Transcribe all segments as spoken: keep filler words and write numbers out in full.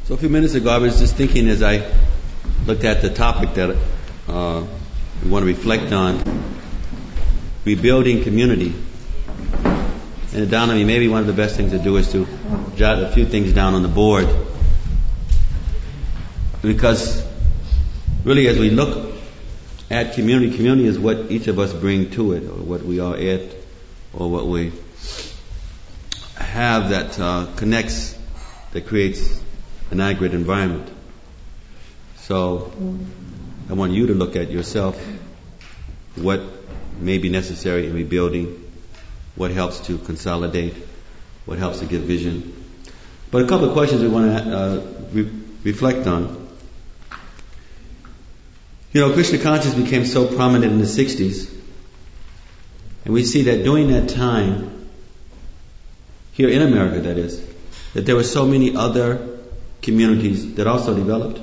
So a few minutes ago, I was just thinking as I looked at the topic that uh, we want to reflect on, rebuilding community. And it dawned on me, maybe one of the best things to do is to jot a few things down on the board. Because really as we look at community, community is what each of us bring to it, or what we are at, or what we have that uh, connects, that creates an aggregate environment. So I want you to look at yourself, what may be necessary in rebuilding, what helps to consolidate, what helps to give vision. But a couple of questions we want to uh, re- reflect on. You know, Krishna consciousness became so prominent in the sixties, and we see that during that time, here in America that is, that there were so many other communities that also developed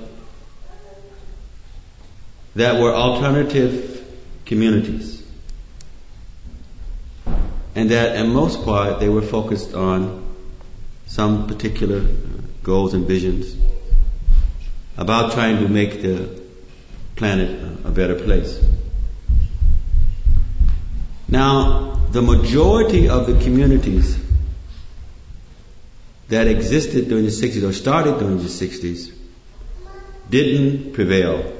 that were alternative communities, and that in most part they were focused on some particular goals and visions about trying to make the planet a better place. Now, the majority of the communities that existed during the sixties or started during the sixties didn't prevail.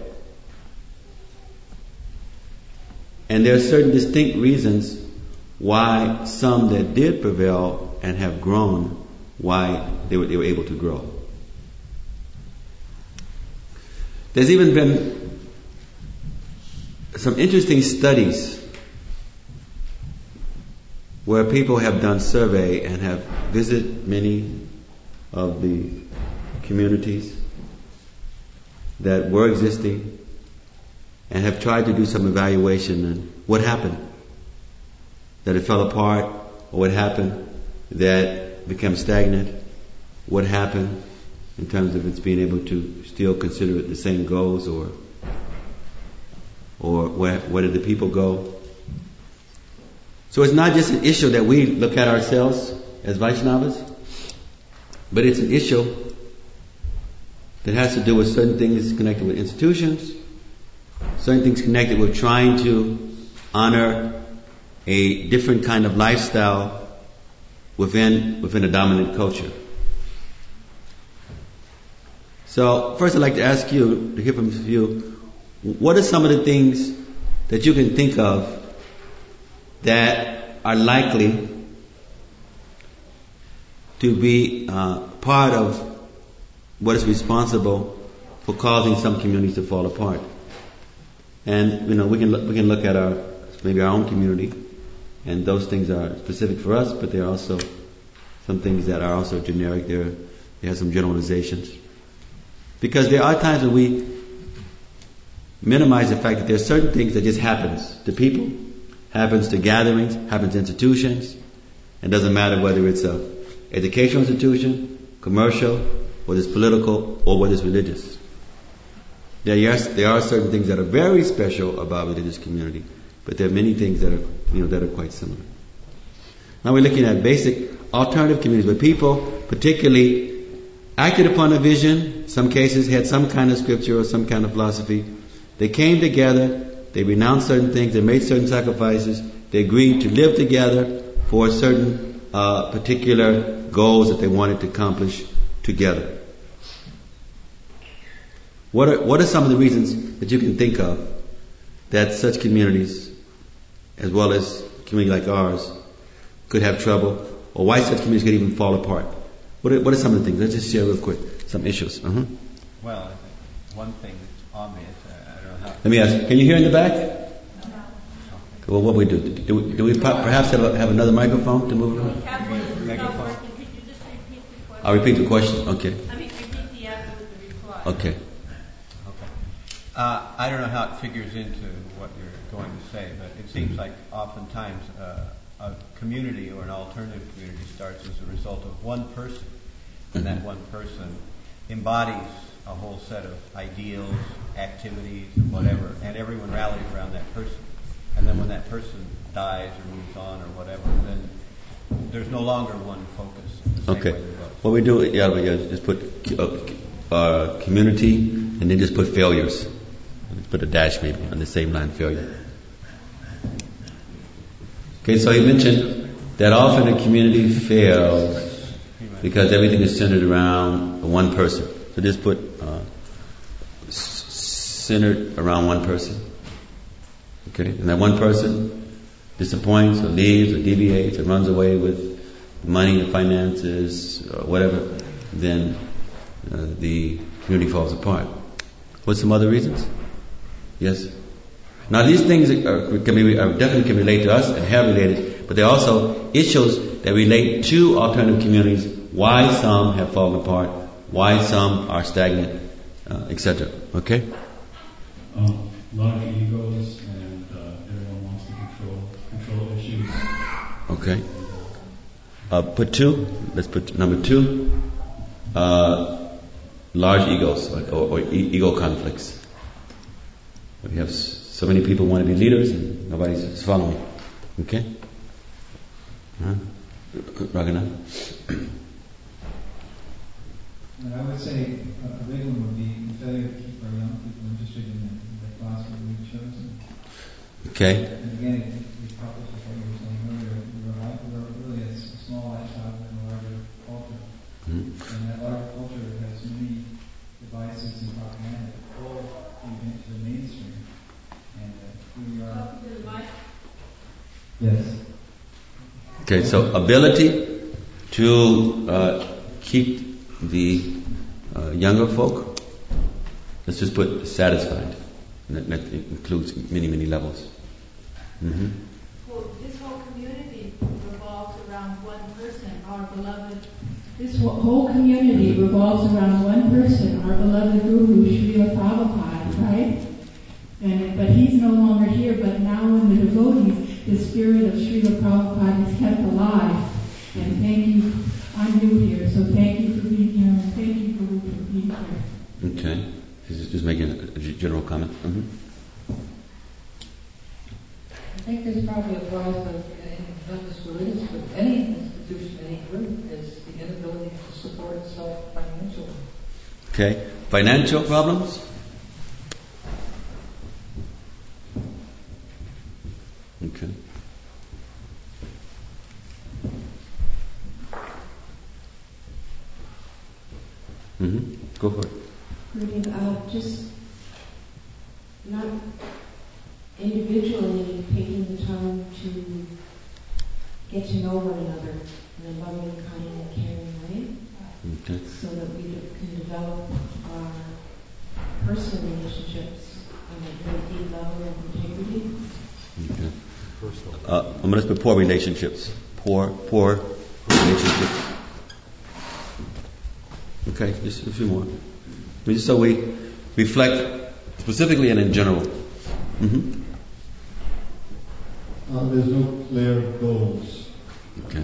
And there are certain distinct reasons why some that did prevail and have grown, why they were, they were able to grow. There's even been some interesting studies where people have done survey and have visited many of the communities that were existing and have tried to do some evaluation on what happened, that it fell apart, or what happened that became stagnant, what happened in terms of its being able to still consider it the same goals, or or where, where did the people go? So it's not just an issue that we look at ourselves as Vaishnavas, but it's an issue that has to do with certain things connected with institutions, certain things connected with trying to honor a different kind of lifestyle within within a dominant culture. So first I'd like to ask you to hear from you, what are some of the things that you can think of that are likely to be uh, part of what is responsible for causing some communities to fall apart? And you know, we can look, we can look at our maybe our own community, and those things are specific for us, but there are also some things that are also generic. There, there are some generalizations, because there are times when we minimize the fact that there are certain things that just happens to people, happens to gatherings, happens to institutions. It doesn't matter whether it's a educational institution, commercial, whether it's political, or whether it's religious. There, yes, there are certain things that are very special about religious community, but there are many things that are, you know, that are quite similar. Now we're looking at basic alternative communities where people particularly acted upon a vision, some cases had some kind of scripture or some kind of philosophy. They came together, they renounced certain things, they made certain sacrifices, they agreed to live together for certain uh, particular goals that they wanted to accomplish together. What are, what are some of the reasons that you can think of that such communities, as well as a community like ours, could have trouble, or why such communities could even fall apart? What are, what are some of the things? Let's just share real quick some issues. Uh-huh. Well, I think one thing that's obvious, I don't know how... Let me ask, can you hear in the back? No. Well, what we do? Do we, do we perhaps have, a, have another microphone to move around? Megaphone? I'll repeat the question. Okay. I mean, repeat the answer with the reply. Okay. Okay. Uh, I don't know how it figures into what you're going to say, but it seems like oftentimes uh, a community or an alternative community starts as a result of one person, and that one person embodies a whole set of ideals, activities, and whatever, and everyone rallies around that person. And then when that person dies or moves on or whatever, then there's no longer one focus. The same Okay. way there was. What we do, yeah, we uh, just put uh, uh, community, and then just put failures. Put a dash maybe on the same line, failure. Okay, so he mentioned that often a community fails because everything is centered around one person. So just put uh, s- centered around one person. Okay, and that one person disappoints or leaves or deviates or runs away with money or finances or whatever, then uh, the community falls apart. What's some other reasons? Yes? Now these things are, can be, are definitely can relate to us and have related, but they're also issues that relate to alternative communities, why some have fallen apart, why some are stagnant, uh, et cetera. Okay? Um, large egos and uh, everyone wants to control control issues. Okay. Uh, put two. Let's put number two. Uh, large egos or, or, or e- ego conflicts. We have so many people want to be leaders and nobody's following. Okay? Huh? Raghunath? I would say a big one would be the failure to keep our young people interested in the, in the class that we've chosen. Okay. And again, it, it couples with what you were saying earlier. We're, like, we're really a, a small lifestyle within a larger culture. Mm-hmm. And that larger culture has many devices and propaganda that pull you into the mainstream. And uh, here we are. Talk to the mic. Yes. Okay, so ability to uh, keep the uh, younger folk, let's just put satisfied. And that, that includes many, many levels. Mm-hmm. Well, this whole community revolves around one person, our beloved. This whole- whole community revolves around one person, our beloved Guru, Srila Prabhupada, right? And, but he's no longer here, but now in the devotees, the spirit of Srila Prabhupada is kept alive. And thank you, I'm new here, so thank you for being here, and thank you, Guru, for being here. Okay. Just, just making a, a general comment. Mm-hmm. I think this probably applies to, in not just religious, but any institution, any group, is the inability to support itself financially. Okay. Financial problems? Okay. Mm-hmm. Go for it. Uh, just not individually taking the time to get to know one another in a loving, kind, and caring way, Okay. so that we can develop our personal relationships on a very deep level of integrity. Okay. Uh, I'm going to put poor relationships. Poor, poor relationships. Okay, just a few more. Just so we reflect specifically and in general. Mm-hmm. Uh, there's no clear goals. Okay.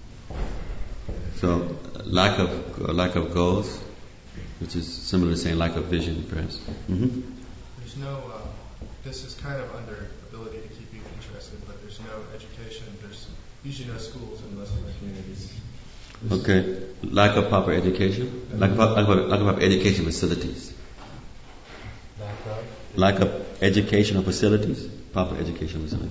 So lack of uh, lack of goals, which is similar to saying lack of vision, perhaps. Mm-hmm. There's no. Uh, this is kind of under ability to keep you interested, but there's no education. There's usually no schools in most of the communities. Okay. Lack of proper education. Lack of, lack of, lack of proper education facilities. Lack of. Lack of educational facilities. Proper education facilities.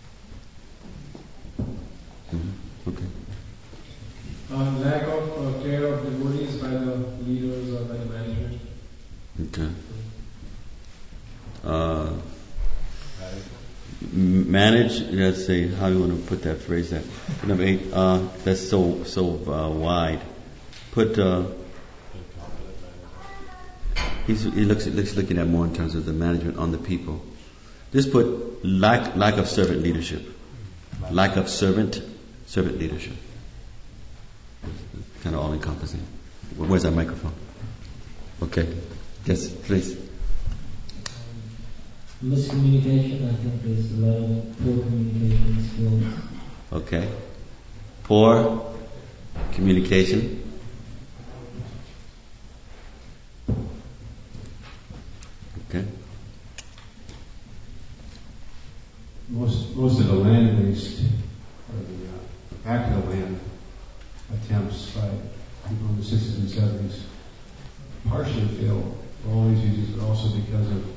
Mm-hmm. Okay. Uh, lack of uh, care of devotees by the leaders or by the management. Okay. Uh, manage. Let's see how you want to put that phrase. That number eight. Uh, that's so so uh, wide. Put. Uh, he's, he looks looks looking at more in terms of the management on the people. Just put lack lack of servant leadership. Lack of servant servant leadership. Kind of all encompassing. Where's that microphone? Okay. Yes, please. Miscommunication, I think, is a lot of poor communication skills. Okay. Poor communication. Okay. Most most of the land waste, or the uh, back of the land attempts by people in the sixties and seventies partially failed for all these reasons, but also because of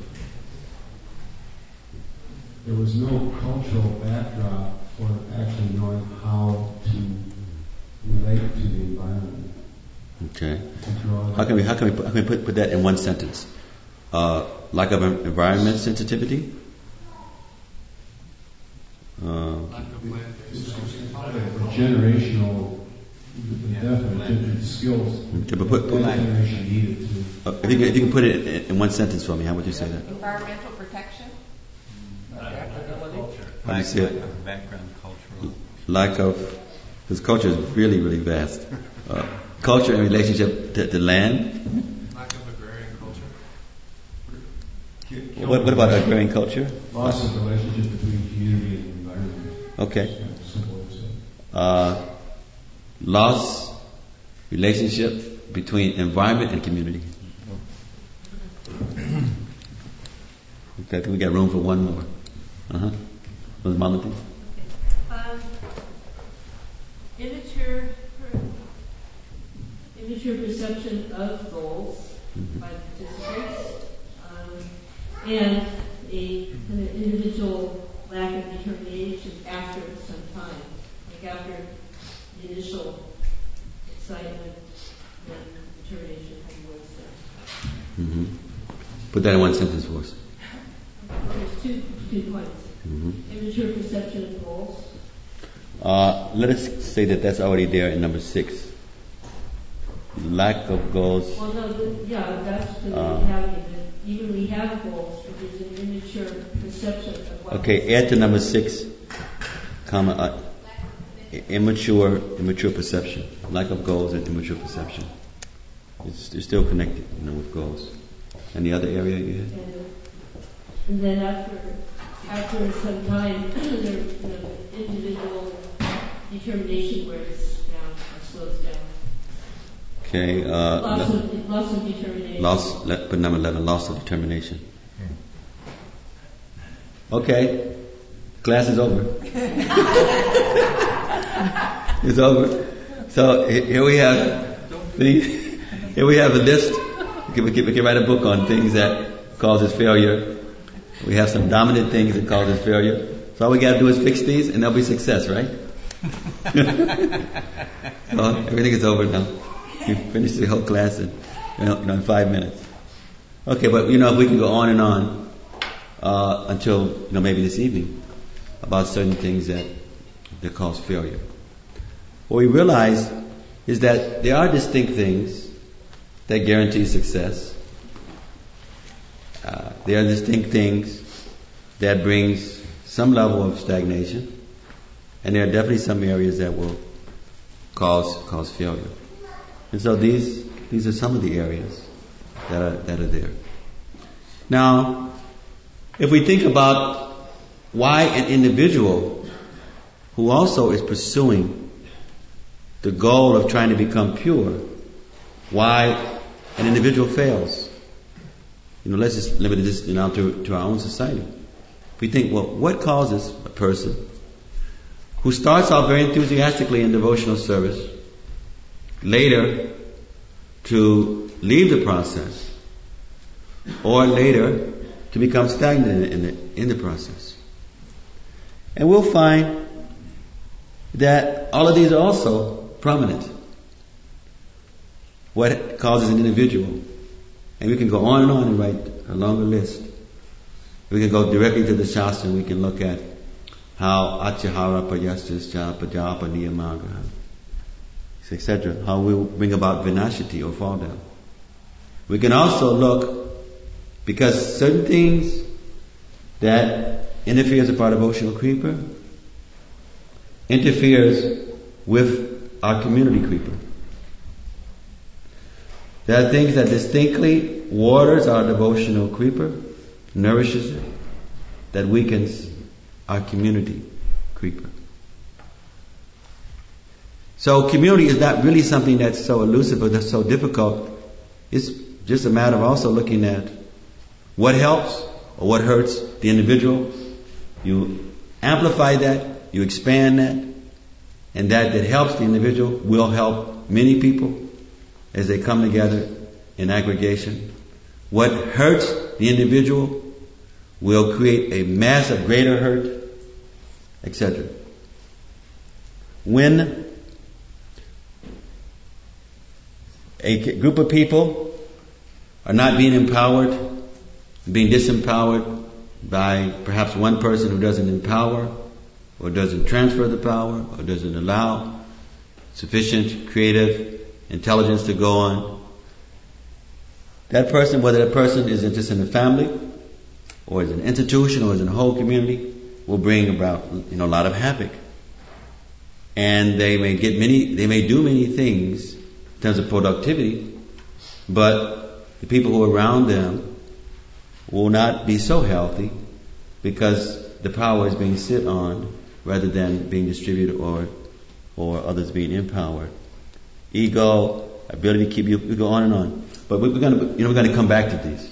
there was no cultural backdrop for actually knowing how to relate to the environment. Okay. How can we how can we put, how can we put, put that in one sentence? Uh, lack of environment sensitivity. Uh, Lack of land-based generational, definite skills. Okay, but put, put, that generation needed to. uh, if, you can, if you can put it in, in one sentence for me, how would you say that? Environmental protection? How do you say lack it? of background, cultural. Lack of, because culture is really really vast. Uh, culture in relationship to, to land. Lack of agrarian culture. What, what about agrarian culture? Loss of relationship between community and environment. Okay. It's kind of simple to say. Uh, loss relationship between environment and community. Okay, I think we got room for one more. Uh huh. Ms. Malati? Um, immature, immature perception of goals Mm-hmm. by participants, um, and a an individual lack of determination after some time, like after the initial excitement and determination was there. Mm-hmm. Put that in one sentence for us. There's two two points. Mm-hmm. Immature perception of goals. Uh, let us say that that's already there in number six. Lack of goals. Well, no, the, yeah, that's the Uh, having it. Even we have goals, but there's an immature perception of what. Okay, add to number six, comma, uh, immature, immature perception. Lack of goals and immature perception. It's, it's still connected, you know, with goals. And the other area you had? And, and then after, after some time, there, the individual determination wears down or slows down. Okay, uh, Loss le- of, loss of determination. loss, let, put number eleven, loss of determination. Okay, class is over. It's over. So he- here we have, the, here we have a list. We can, we, can, we can write a book on things that causes failure. We have some dominant things that causes failure. So all we got to do is fix these, and there'll be success, right? So everything is over now. You finished the whole class in, you know, in five minutes. Okay, but you know, if we can go on and on uh, until you know maybe this evening about certain things that that cause failure. What we realize is that there are distinct things that guarantee success. Uh, there are distinct things that brings some level of stagnation, and there are definitely some areas that will cause cause failure. And so these these are some of the areas that are that are there. Now, if we think about why an individual who also is pursuing the goal of trying to become pure, why an individual fails. You know, let's just limit this you know, to, to our own society. We think, well, what causes a person who starts off very enthusiastically in devotional service, later to leave the process, or later to become stagnant in the, in the process? And we'll find that all of these are also prominent. What causes an individual? And we can go on and on and write a longer list. We can go directly to the Shastra and we can look at how Achihara Payastascha Pajapa Niyamaga, et cetera, how we bring about Vinashati or fall down. We can also look, because certain things that interfere as a part of devotional creeper interferes with our community creeper. There are things that distinctly waters our devotional creeper, nourishes it, that weakens our community creeper. So community is not really something that's so elusive or that's so difficult. It's just a matter of also looking at what helps or what hurts the individual. You amplify that, you expand that, and that that helps the individual will help many people as they come together in aggregation. What hurts the individual will create a mass of greater hurt, et cetera. When a group of people are not being empowered, being disempowered by perhaps one person who doesn't empower, or doesn't transfer the power, or doesn't allow sufficient creative intelligence to go on, that person, whether that person is just in a family, or is an institution, or is in a whole community, will bring about, you know, a lot of havoc. And they may get many, they may do many things in terms of productivity, but the people who are around them will not be so healthy because the power is being sit on rather than being distributed or or others being empowered. Ego, ability to keep you, we go on and on. But we're going to, you know, we're going to come back to these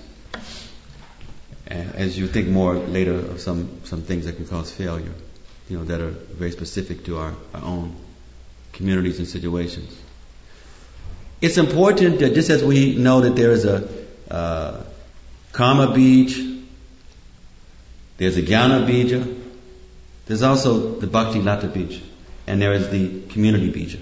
as you think more later of some some things that can cause failure, you know, that are very specific to our, our own communities and situations. It's important that just as we know that there is a uh, Karma Bij, there's a Jnana Bija, there's also the Bhakti Lata Bija, and there is the Community Bija.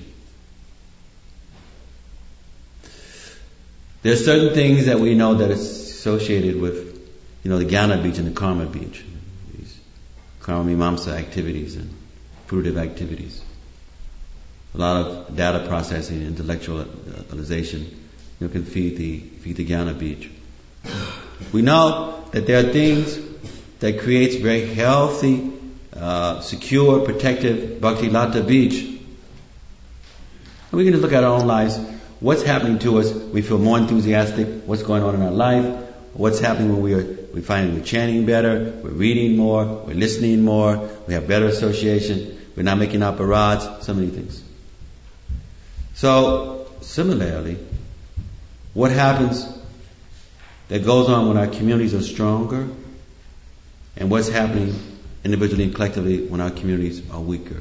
There are certain things that we know that is associated with, you know, the Jnana Bij and the Karma Bij, these Karma Mimamsa activities and fruitive activities. A lot of data processing, intellectualization, you know, can feed the feed the Jnana Bij. We know that there are things that creates very healthy, uh, secure, protective Bhakti Lata Bij. And we can just look at our own lives. What's happening to us? We feel more enthusiastic. What's going on in our life? What's happening when we are we find we're chanting better, we're reading more, we're listening more, we have better association, we're not making aparats, so many things. So, similarly, what happens that goes on when our communities are stronger, and what's happening individually and collectively when our communities are weaker.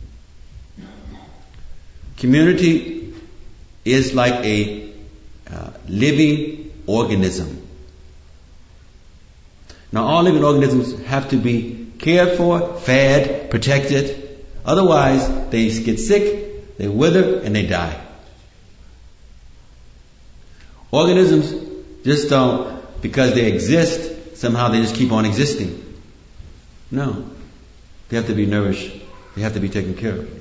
Community is like a uh, living organism. Now, all living organisms have to be cared for, fed, protected. Otherwise, they get sick, they wither, and they die. Organisms just don't, because they exist, somehow they just keep on existing. No. They have to be nourished. They have to be taken care of.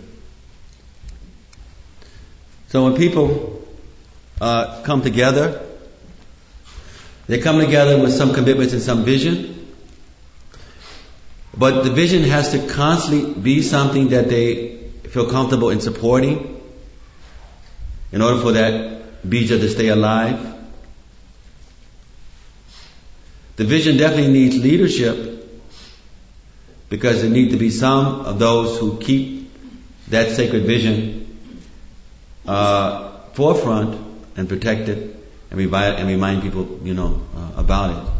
So when people uh, come together, they come together with some commitments and some vision. But the vision has to constantly be something that they feel comfortable in supporting in order for that bija to stay alive. The vision definitely needs leadership, because there need to be some of those who keep that sacred vision uh, forefront and protect it and remind, and remind people, you know, uh, about it.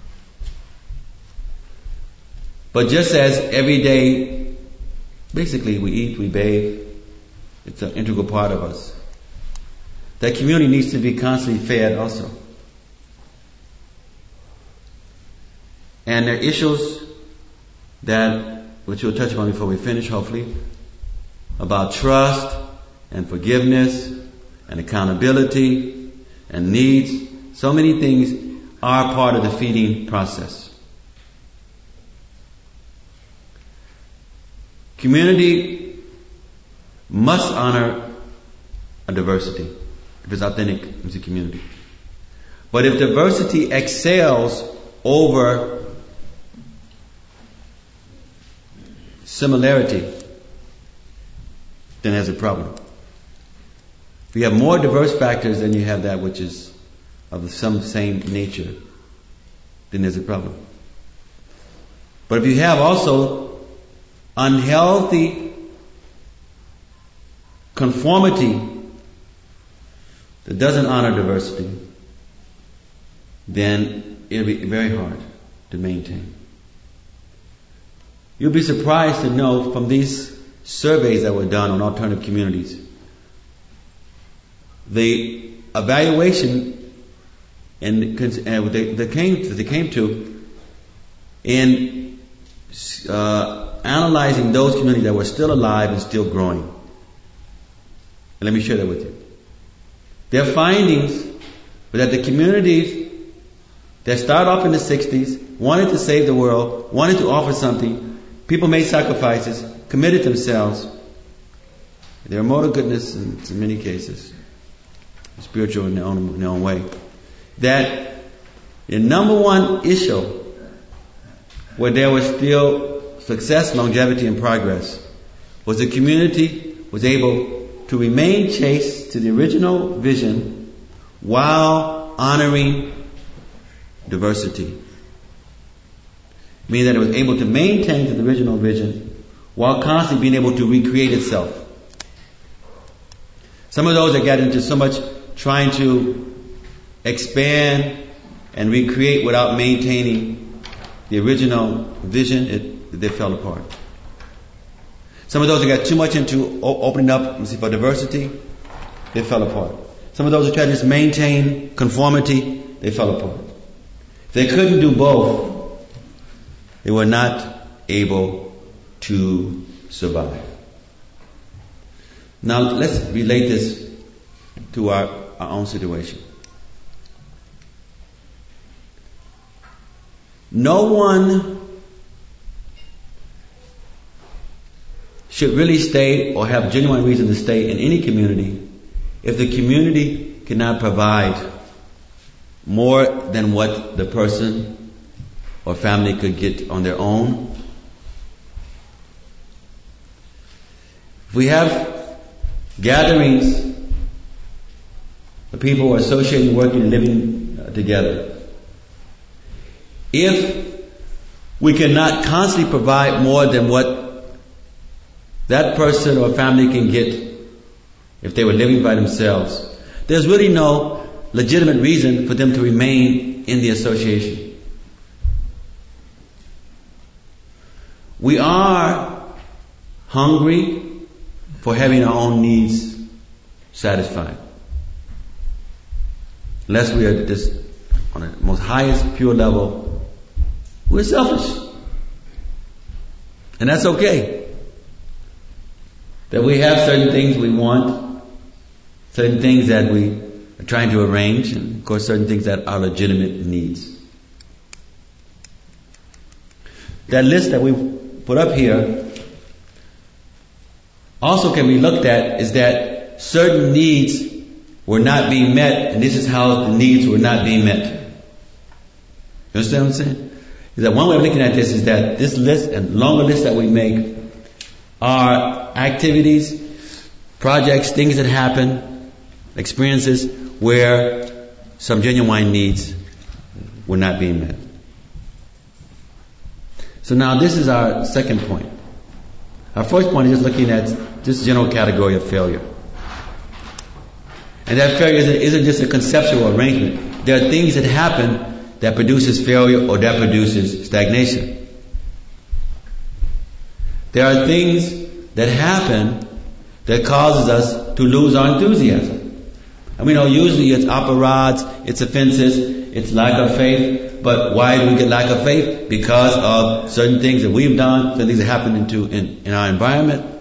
But just as every day, basically we eat, we bathe, it's an integral part of us. That community needs to be constantly fed also. And there are issues that, which we'll touch on before we finish, hopefully, about trust and forgiveness and accountability and needs. So many things are part of the feeding process. Community must honor a diversity. If it's authentic, it's a community. But if diversity excels over similarity, then there's a problem. If you have more diverse factors than you have that which is of some same nature, then there's a problem. But if you have also unhealthy conformity that doesn't honor diversity, then it'll be very hard to maintain. You'll be surprised to know from these surveys that were done on alternative communities, the evaluation and, and what they, they came they came to in uh, analyzing those communities that were still alive and still growing. And let me share that with you. Their findings were that the communities that started off in the sixties wanted to save the world, wanted to offer something, people made sacrifices, committed themselves. Their moral goodness in, in many cases, spiritual in their own, in their own way. That the number one issue where there was still success, longevity, and progress was the community was able to remain chaste to the original vision while honoring diversity. Meaning that it was able to maintain to the original vision while constantly being able to recreate itself. Some of those that got into so much trying to expand and recreate without maintaining the original vision, it, they fell apart. Some of those that got too much into opening up for diversity, they fell apart. Some of those who tried to just maintain conformity, they fell apart. If they couldn't do both, they were not able to survive. Now let's relate this to our, our own situation. No one should really stay or have genuine reason to stay in any community if the community cannot provide more than what the person or family could get on their own. If we have gatherings of people who are associating, working, and living uh, together, if we cannot constantly provide more than what that person or family can get if they were living by themselves, there's really no legitimate reason for them to remain in the association. We are hungry for having our own needs satisfied. Unless we are just on the most highest pure level, we're selfish. And that's okay. That we have certain things we want, certain things that we are trying to arrange, and of course certain things that are legitimate needs. That list that we put up here also can be looked at is that certain needs were not being met, and this is how the needs were not being met. You understand what I'm saying? Is that one way of looking at this is that this list and longer list that we make are activities, projects, things that happen, experiences where some genuine needs were not being met. So now this is our second point. Our first point is just looking at this general category of failure. And that failure isn't, isn't just a conceptual arrangement. There are things that happen that produces failure or that produces stagnation. There are things that happen that causes us to lose our enthusiasm. And we know usually it's operas, it's offenses, it's lack of faith. But why do we get lack of faith? Because of certain things that we've done, certain things that happen into in, in our environment.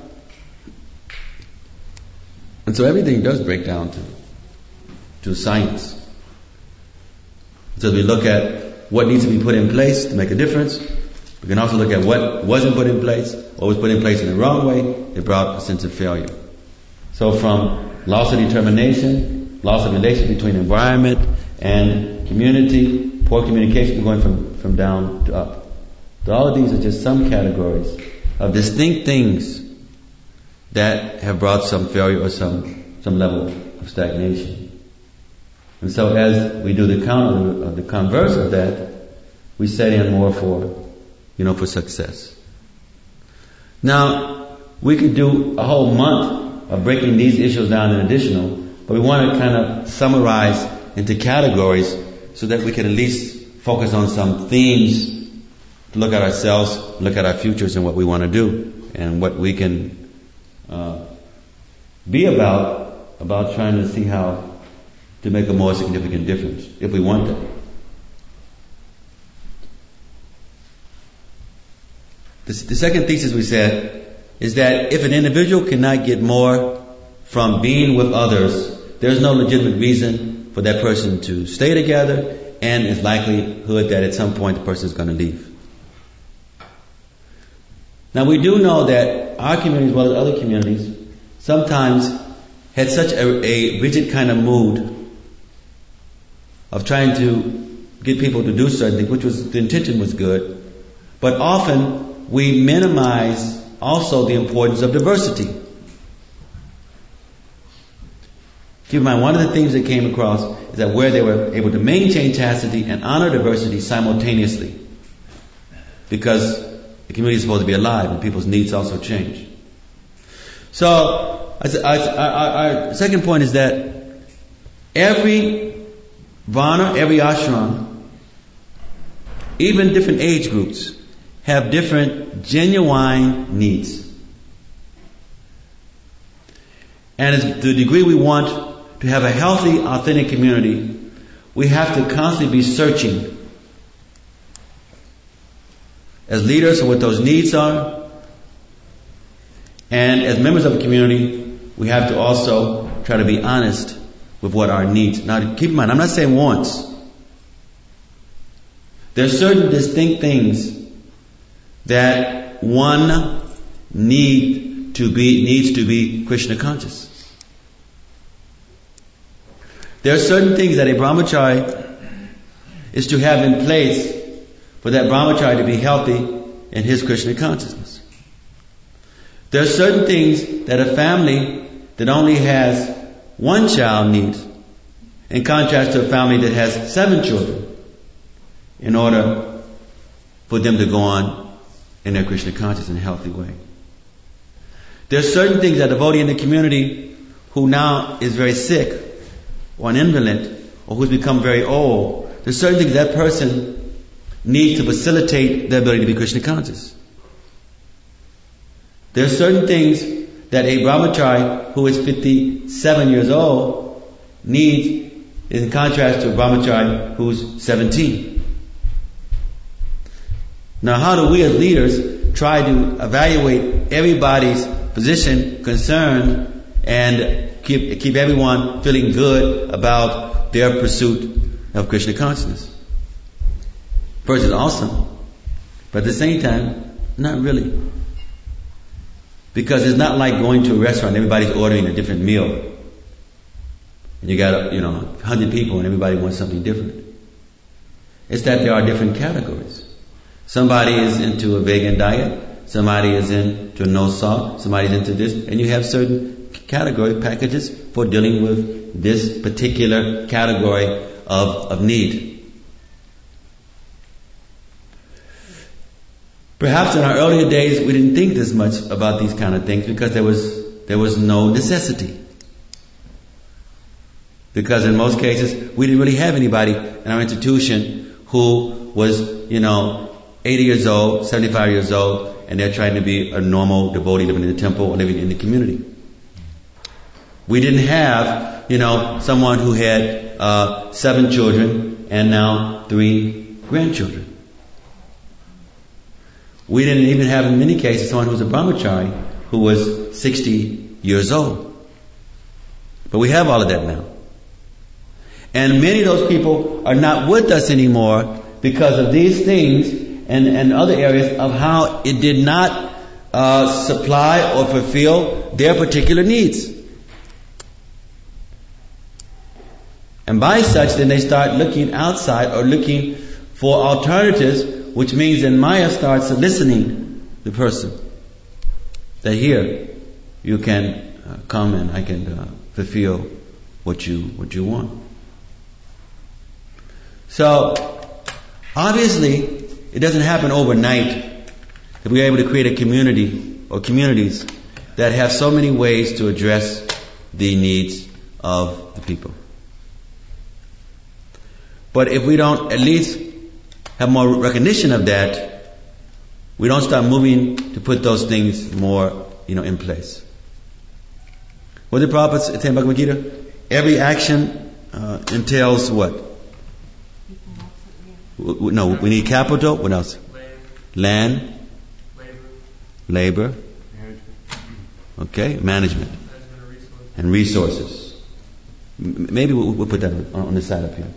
And so everything does break down to, to science. So we look at what needs to be put in place to make a difference. We can also look at what wasn't put in place, or was put in place in the wrong way. It brought a sense of failure. So from loss of determination, loss of relation between environment and community, poor communication, going from, from down to up. So all of these are just some categories of distinct things that have brought some failure or some, some level of stagnation. And so as we do the count of the converse of that, we set in more for, you know, for success. Now, we could do a whole month of breaking these issues down in additional, but we want to kind of summarize into categories so that we can at least focus on some themes to look at ourselves, look at our futures and what we want to do and what we can uh, be about, about trying to see how to make a more significant difference, if we want that. The, the second thesis we said is that if an individual cannot get more from being with others, there's no legitimate reason for that person to stay together, and it's likelihood that at some point the person is going to leave. Now we do know that our community as well as other communities sometimes had such a, a rigid kind of mood of trying to get people to do certain things, which was, the intention was good, but often we minimize also the importance of diversity. Keep in mind, one of the things that came across is that where they were able to maintain chastity and honor diversity simultaneously, because the community is supposed to be alive and people's needs also change. So, our second point is that every Varna, every ashram, even different age groups, have different genuine needs. And as to the degree we want to have a healthy, authentic community, we have to constantly be searching as leaders of what those needs are. And as members of the community, we have to also try to be honest with what our needs. Now keep in mind, I'm not saying wants. There are certain distinct things that one need to be needs to be Krishna conscious. There are certain things that a brahmachari is to have in place for that brahmachari to be healthy in his Krishna consciousness. There are certain things that a family that only has one child needs, in contrast to a family that has seven children, in order for them to go on in their Krishna consciousness in a healthy way. There are certain things that a devotee in the community who now is very sick, or an invalid, or who's become very old, there's certain things that person needs to facilitate their ability to be Krishna conscious. There are certain things that a brahmachari who is fifty-seven years old needs, in contrast to a brahmachari who's seventeen. Now, how do we as leaders try to evaluate everybody's position, concern, and keep keep everyone feeling good about their pursuit of Krishna consciousness? First, it's awesome, but at the same time, not really. Because it's not like going to a restaurant, everybody's ordering a different meal. And you got, you know, a hundred people and everybody wants something different. It's that there are different categories. Somebody is into a vegan diet, somebody is into no salt, somebody's into this, and you have certain category packages for dealing with this particular category of, of need. Perhaps in our earlier days we didn't think this much about these kind of things because there was there was no necessity. Because in most cases we didn't really have anybody in our institution who was, you know, eighty years old, seventy-five years old, and they're trying to be a normal devotee living in the temple or living in the community. We didn't have, you know, someone who had uh, seven children and now three grandchildren. We didn't even have, in many cases, someone who was a brahmachari who was sixty years old. But we have all of that now. And many of those people are not with us anymore because of these things and, and other areas of how it did not uh, supply or fulfill their particular needs. And by such, then they start looking outside or looking for alternatives, which means then Maya starts listening the person. That here, you can uh, come and I can uh, fulfill what you what you want. So, obviously, it doesn't happen overnight that we're able to create a community or communities that have so many ways to address the needs of the people. But if we don't at least have more recognition of that, we don't start moving to put those things more, you know, in place. What did the Prabhupada say in Bhagavad Gita? Every action uh, entails what? W- w- No, we need capital. What else? Land. Labor. Okay, management. And resources. M- Maybe we'll, we'll put that on, on the side up here.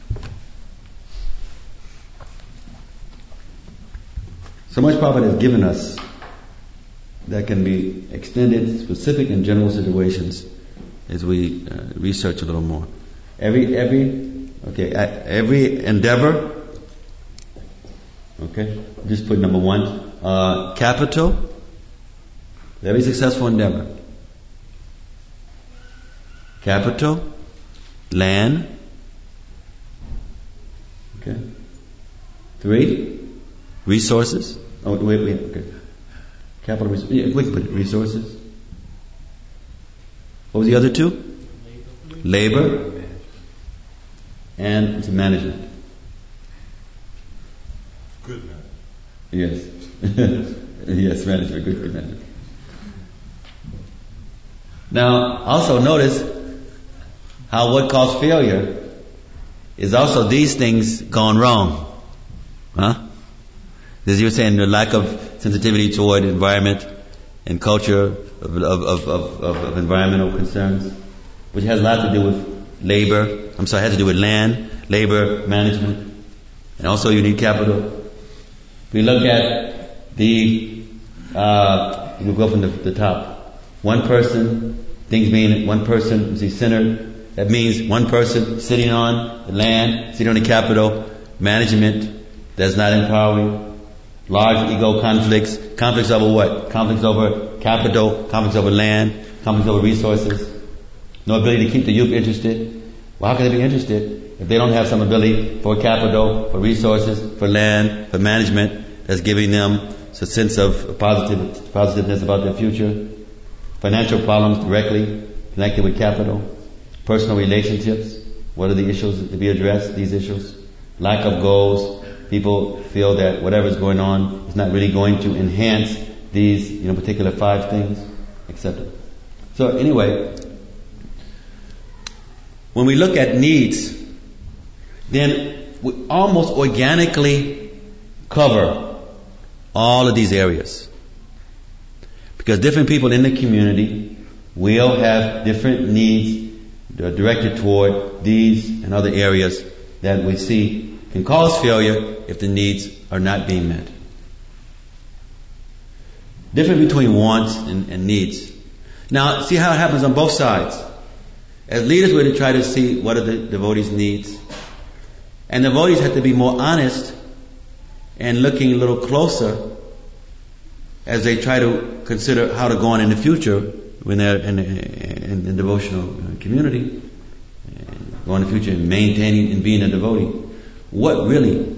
So much Prabhupada has given us that can be extended, specific, and general situations as we uh, research a little more. Every, every, okay, uh, every endeavor, okay, just put number one, uh, capital, very successful endeavor. Capital, land, okay. Three, resources. Oh, wait, wait, okay. Capital, res- yeah, we can put it, resources. What was the other two? Labor and management. Good management. Yes. Yes, management, good, good management. Now, also notice how what caused failure is also these things gone wrong. Huh? As you were saying, the lack of sensitivity toward environment and culture of, of, of, of, of environmental concerns, which has a lot to do with labor. I'm sorry, it has to do with land, labor, management, and also you need capital. If we look at the, uh, we'll go from the, the top. One person, things being one person, you see, centered. That means one person sitting on the land, sitting on the capital, management that's not empowering. Large ego conflicts. Conflicts over what? Conflicts over capital, conflicts over land, conflicts over resources. No ability to keep the youth interested. Well, how can they be interested if they don't have some ability for capital, for resources, for land, for management that's giving them a sense of positive, positiveness about their future? Financial problems directly connected with capital. Personal relationships. What are the issues to be addressed? These issues. Lack of goals. People feel that whatever is going on is not really going to enhance these, you know, particular five things, et cetera. So anyway, when we look at needs, then we almost organically cover all of these areas. Because different people in the community will have different needs directed toward these and other areas that we see can cause failure if the needs are not being met. Difference between wants and, and needs. Now, see how it happens on both sides. As leaders, we're to try to see what are the devotees' needs. And the devotees have to be more honest and looking a little closer as they try to consider how to go on in the future when they're in the, in the devotional community. And go in the future and maintaining and being a devotee. What really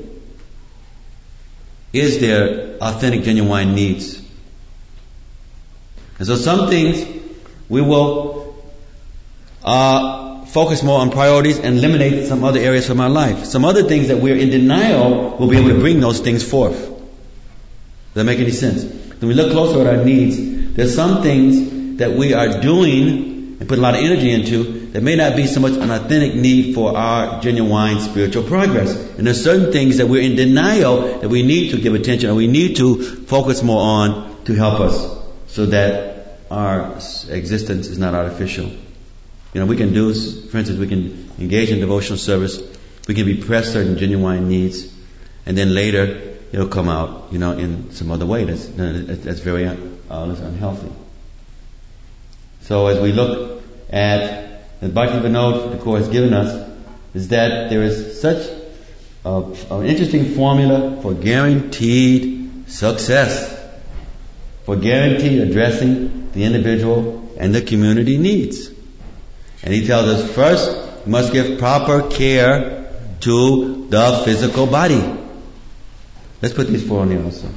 is their authentic, genuine needs? And so some things we will uh, focus more on priorities and eliminate some other areas from our life. Some other things that we're in denial, we'll be able to bring those things forth. Does that make any sense? When we look closer at our needs, there's some things that we are doing and put a lot of energy into that may not be so much an authentic need for our genuine spiritual progress. And there's certain things that we're in denial that we need to give attention or we need to focus more on to help us so that our existence is not artificial. You know, we can do, for instance, we can engage in devotional service. We can repress certain genuine needs, and then later it'll come out, you know, in some other way that's that's very uh, unhealthy. So as we look at the Bhakti Vinod the Course has given us, is that there is such a, an interesting formula for guaranteed success, for guaranteed addressing the individual and the community needs. And he tells us first, we must give proper care to the physical body. Let's put these four on there also.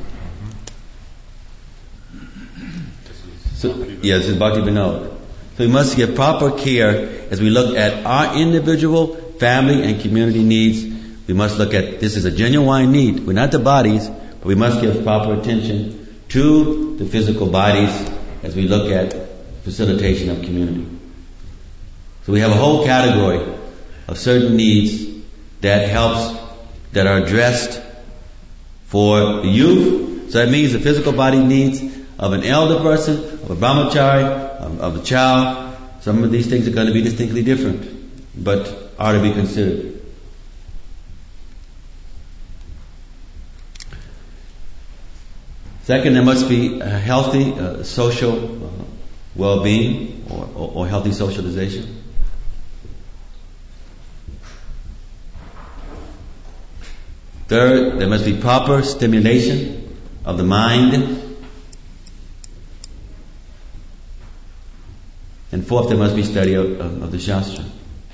So, yeah, this is Bhakti Vinod. So we must give proper care as we look at our individual, family, and community needs. We must look at this is a genuine need. We're not the bodies, but we must give proper attention to the physical bodies as we look at facilitation of community. So we have a whole category of certain needs that helps, that are addressed for the youth. So that means the physical body needs of an elder person, of a brahmachari, of, of a child. Some of these things are going to be distinctly different, but are to be considered. Second, there must be a healthy uh, social uh, well-being or, or, or healthy socialization. Third, there must be proper stimulation of the mind. And fourth, there must be study of, of, of the Shastra.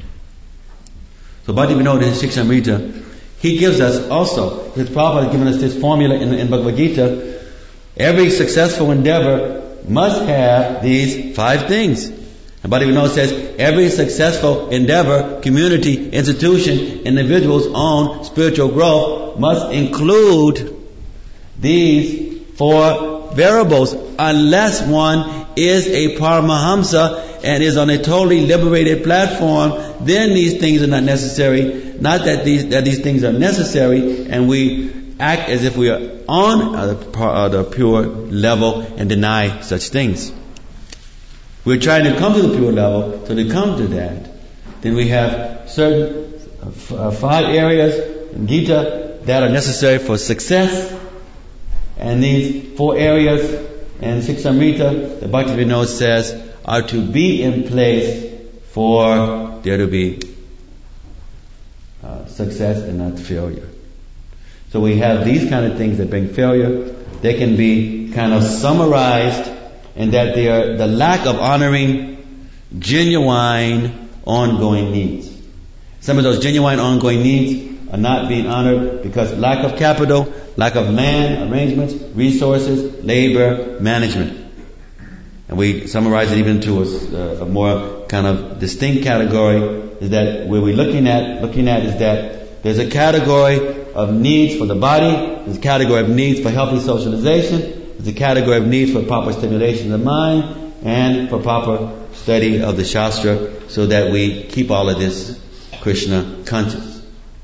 So Bhaktivinoda in his Shikshamrita, he gives us also, his Prabhupada has given us this formula in, in Bhagavad Gita. Every successful endeavor must have these five things. And Bhaktivinoda says, every successful endeavor, community, institution, individual's own spiritual growth must include these four variables, unless one is a Paramahamsa and is on a totally liberated platform, then these things are not necessary. Not that these that these things are necessary, and we act as if we are on the, uh, the pure level and deny such things. We're trying to come to the pure level, so to come to that, then we have certain uh, f- uh, five areas in Gita that are necessary for success, and these four areas in Shikshamrita, the Bhaktivinoda says, are to be in place for there to be uh, success and not failure. So we have these kind of things that bring failure. They can be kind of summarized in that they are the lack of honoring genuine ongoing needs. Some of those genuine ongoing needs are not being honored because lack of capital, lack of land arrangements, resources, labor, management. And we summarize it even to a, a more kind of distinct category, is that where we're looking at, looking at is that there's a category of needs for the body, there's a category of needs for healthy socialization, there's a category of needs for proper stimulation of the mind, and for proper study of the Shastra, so that we keep all of this Krishna conscious.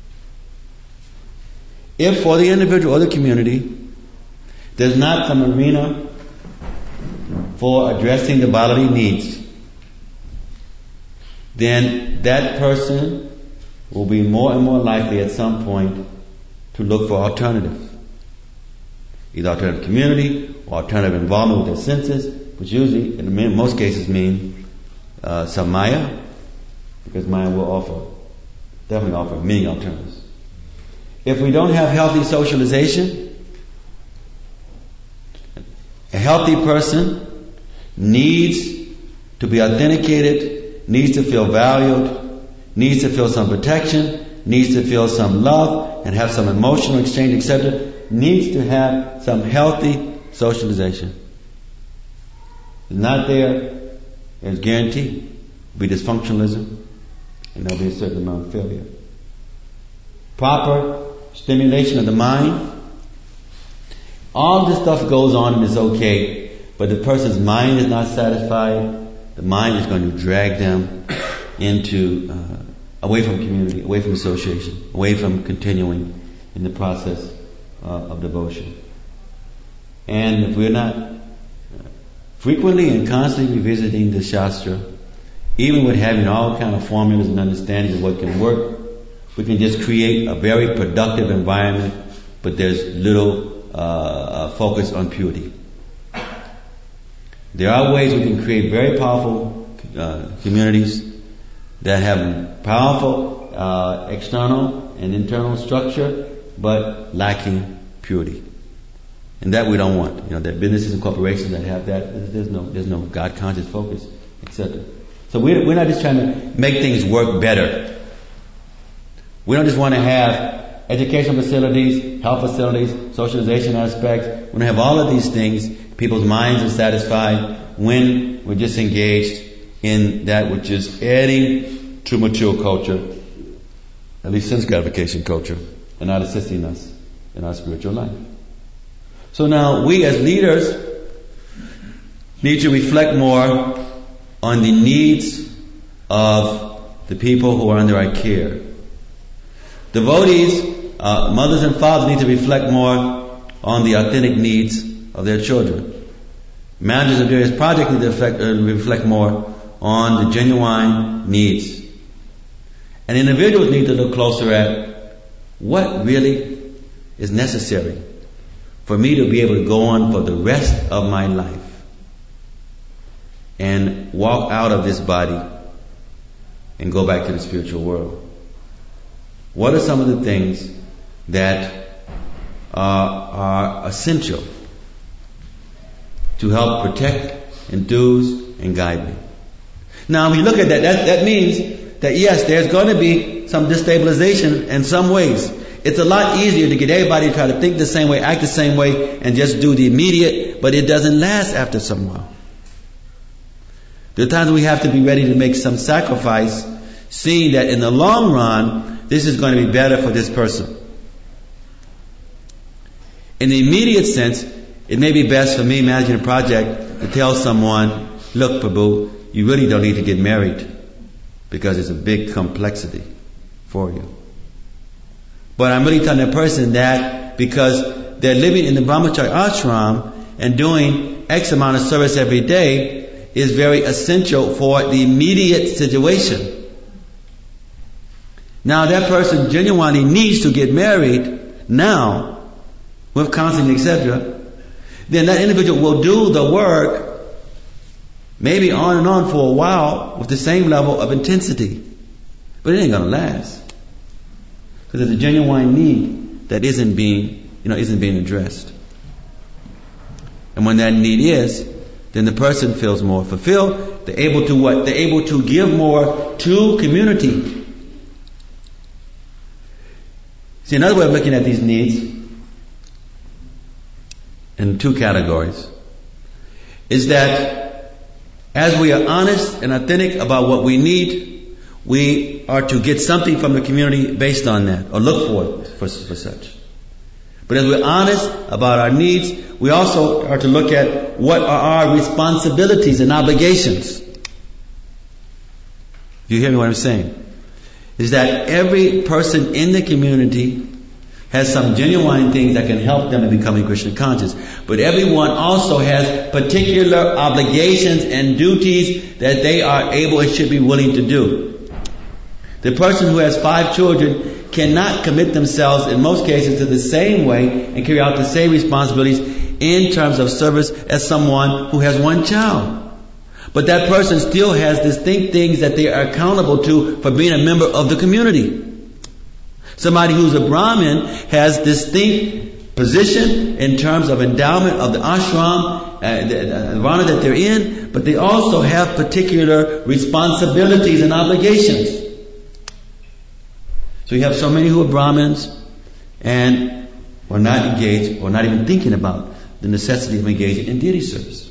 If for the individual or the community there's not some arena for addressing the bodily needs, then that person will be more and more likely at some point to look for alternative. Either alternative community or alternative involvement with their senses, which usually, in most cases, mean uh, some Maya, because Maya will offer, definitely offer many alternatives. If we don't have healthy socialization, a healthy person needs to be authenticated, needs to feel valued, needs to feel some protection, needs to feel some love and have some emotional exchange, et cetera, needs to have some healthy socialization. If not there, there's guaranteed to be dysfunctionalism, and there'll be a certain amount of failure. Proper stimulation of the mind. All this stuff goes on and is okay, but the person's mind is not satisfied. The mind is going to drag them into uh, away from community, away from association, away from continuing in the process uh, of devotion. And if we're not frequently and constantly revisiting the Shastra, even with having all kind of formulas and understanding of what can work, we can just create a very productive environment, but there's little uh, focus on purity. There are ways we can create very powerful uh, communities that have powerful uh, external and internal structure, but lacking purity. And that we don't want. You know, there are businesses and corporations that have that. There's no, there's no God-conscious focus, et cetera. So we're, we're not just trying to make things work better. We don't just want to have educational facilities, health facilities, socialization aspects. We want to have all of these things. People's minds are satisfied when we're just engaged in that which is adding to mature culture, at least sense gratification culture, and not assisting us in our spiritual life. So now we as leaders need to reflect more on the needs of the people who are under our care. Devotees, uh, mothers and fathers need to reflect more on the authentic needs of their children. Managers of various projects need to reflect, uh, reflect more on the genuine needs. And individuals need to look closer at what really is necessary for me to be able to go on for the rest of my life and walk out of this body and go back to the spiritual world. What are some of the things that uh, are essential to help protect, enthuse, and guide me? Now, when you look at that, that, that means that yes, there's going to be some destabilization in some ways. It's a lot easier to get everybody to try to think the same way, act the same way, and just do the immediate, but it doesn't last after some while. There are times we have to be ready to make some sacrifice, seeing that in the long run, this is going to be better for this person. In the immediate sense, it may be best for me managing a project to tell someone, look, Prabhu, you really don't need to get married because it's a big complexity for you. But I'm really telling that person that because they're living in the Brahmacharya ashram and doing X amount of service every day is very essential for the immediate situation. Now that person genuinely needs to get married now with counseling, et cetera. Then that individual will do the work maybe on and on for a while with the same level of intensity. But it ain't gonna last. Because there's a genuine need that isn't being, you know, isn't being addressed. And when that need is, then the person feels more fulfilled. They're able to what? They're able to give more to community. See, another way of looking at these needs in two categories is that as we are honest and authentic about what we need, we are to get something from the community based on that, or look for it for, for such. But as we're honest about our needs, we also are to look at what are our responsibilities and obligations. Do you hear me what I'm saying? Is that every person in the community has some genuine things that can help them in becoming Krishna conscious. But everyone also has particular obligations and duties that they are able and should be willing to do. The person who has five children cannot commit themselves in most cases to the same way and carry out the same responsibilities in terms of service as someone who has one child. But that person still has distinct things that they are accountable to for being a member of the community. Somebody who's a Brahmin has distinct position in terms of endowment of the ashram, uh, the varna that they're in, but they also have particular responsibilities and obligations. So you have so many who are Brahmins and are not engaged or not even thinking about the necessity of engaging in deity service.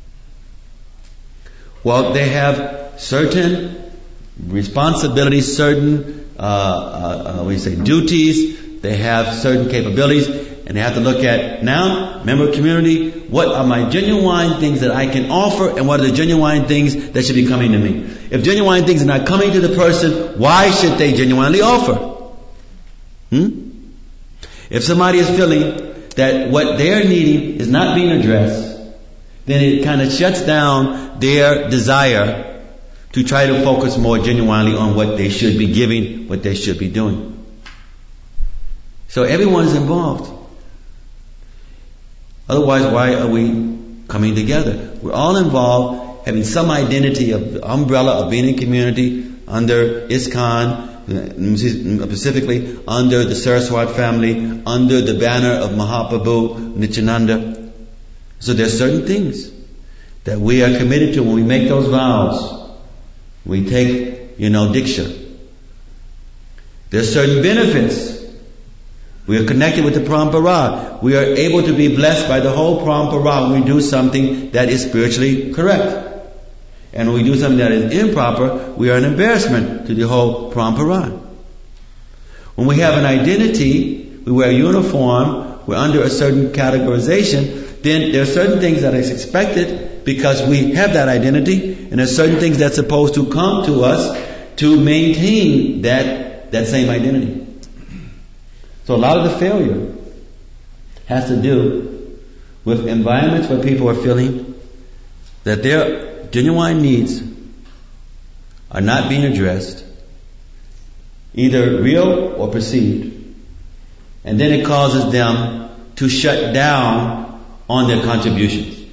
Well, they have certain responsibilities, certain uh, uh, uh, what do you say, duties. They have certain capabilities, and they have to look at now, member community, what are my genuine things that I can offer, and what are the genuine things that should be coming to me? If genuine things are not coming to the person, why should they genuinely offer? Hmm? If somebody is feeling that what they're needing is not being addressed, then it kind of shuts down their desire to try to focus more genuinely on what they should be giving, what they should be doing. So everyone is involved. Otherwise, why are we coming together? We're all involved, having some identity of the umbrella of being in community under ISKCON, specifically under the Saraswat family, under the banner of Mahaprabhu Nityananda. So there's certain things that we are committed to when we make those vows. We take, you know, Diksha. There's certain benefits. We are connected with the Parampara. We are able to be blessed by the whole Parampara when we do something that is spiritually correct. And when we do something that is improper, we are an embarrassment to the whole Parampara. When we have an identity, we wear a uniform, we're under a certain categorization, then there are certain things that is expected because we have that identity, and there are certain things that's supposed to come to us to maintain that, that same identity. So a lot of the failure has to do with environments where people are feeling that their genuine needs are not being addressed, either real or perceived, and then it causes them to shut down on their contributions.